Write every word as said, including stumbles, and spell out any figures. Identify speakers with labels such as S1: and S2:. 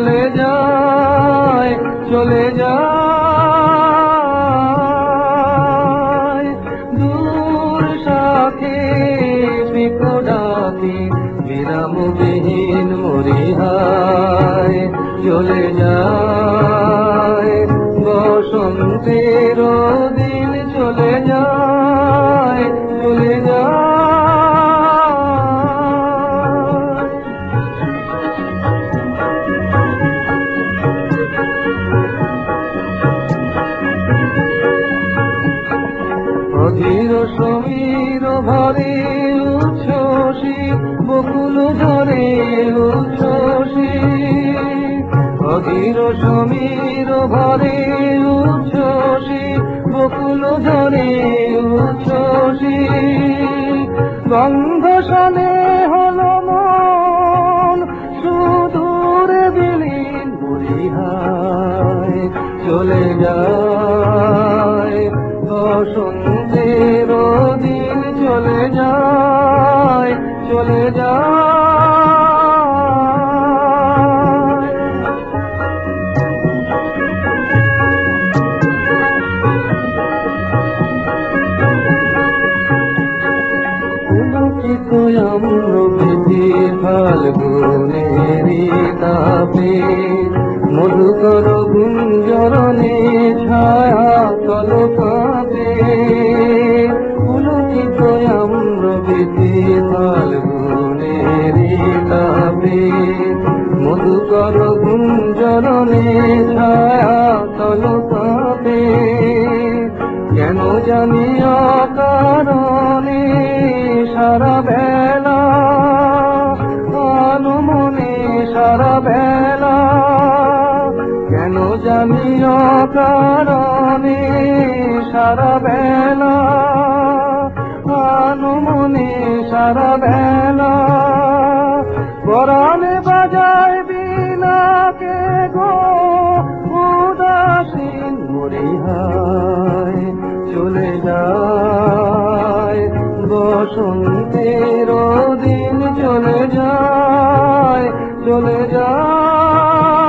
S1: চলে যায় চলে যায় দূর সাথে বিকটাতি বিরামবিহীন মরিহায় চলে যায় বসন্তের দিন চলে যায় চলে যায় অধীর সমীর ভরে উচ্ছ্বসী বকুল ধরে উচ্ছ্বসী অধীর সমীর ভরে উচ্ছ্বসী বকুল ধরে উচ্ছ্বসী গন্ধ শনে হলো মন সুদূরে বিলীন মরিহায় চলে যায় বসন্তের দিন চলে যায় চলে যায় পুলকিত অম্রবৃতি ফাল্গুনেরি তাপে মধুকর গুঞ্জরণে ছায়া তলকাপে পুলকিত অম্রবৃতি ফাল্গুনেরি তাপে মধুকর গুঞ্জরণে ছায়া তলকাপে কেন জানি অকারণে সারা বেলা মনে সারা বেলা কেন জানি অকারণে সারা বেলা মনে সারা বেলা পরাণে বাজায় বিনাকে গো উদাসীন মরিহায় চলে যায় বসন্তের দিন চলে যায় চলে যায়